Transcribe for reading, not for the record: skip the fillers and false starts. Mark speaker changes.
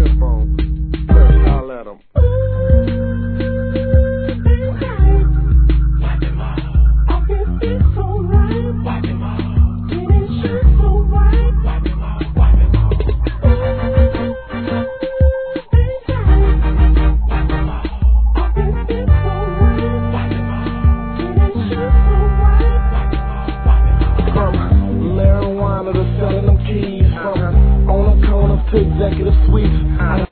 Speaker 1: phone. First, I'll let him. From marijuana to selling them keys, from on the corners to executive suites.